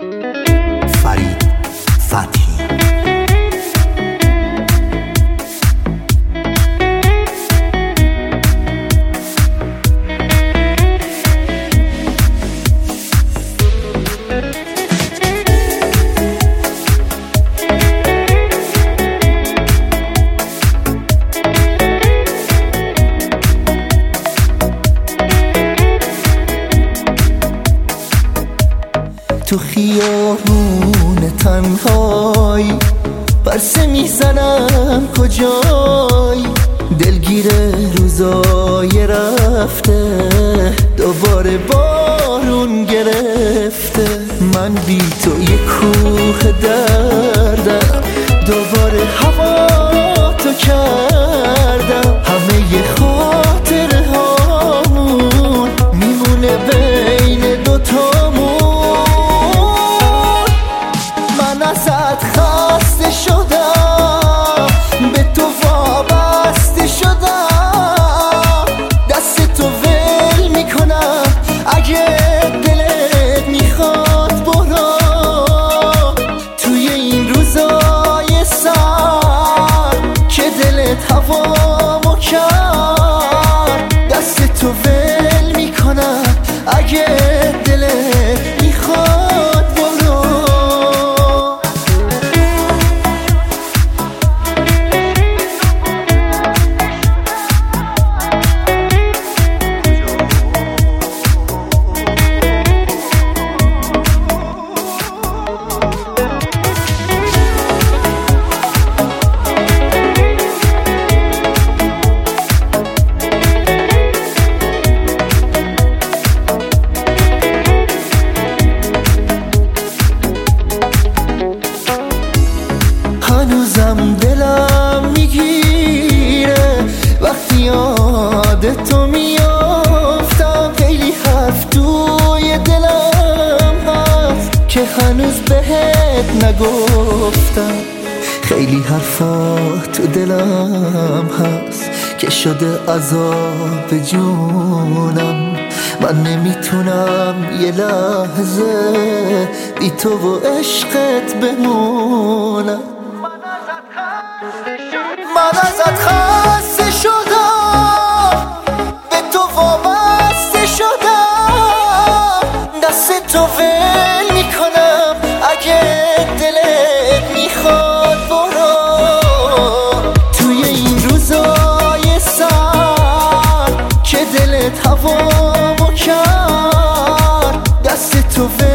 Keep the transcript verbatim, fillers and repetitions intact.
فرید فتحی. تو خیابون تنهایی پرسه میزنم کجایی، دلگیر روزای رفته دوباره بارون گرفته. من بی تو یه کوه دردم، دوباره هوا تو کردم. همه ی خاطره هامون میمونه بین دوتامون. ازت خسته شدم، به تو وابسته شدم. دست تو ول میکنم اگه دلت میخواد برو. توی این روزای سرد که دلت هوامو کرد، دست تو ول میکنم اگه دلت میخواد برو. هنوزم دلم میگیره وقتی یاد تو میافتم. خیلی حرف توی دلم هست که هنوز بهت نگفتم. خیلی حرفا تو دلم هست که شده عذاب جونم. من نمیتونم یه لحظه بی تو و عشقت بمونم. من ازت خسته شدم، به تو وابسته شدم. دست تو ول میکنم اگه دلت میخواد برو. توی این روزای سرد که دلت هوامو کرد، دست تو ول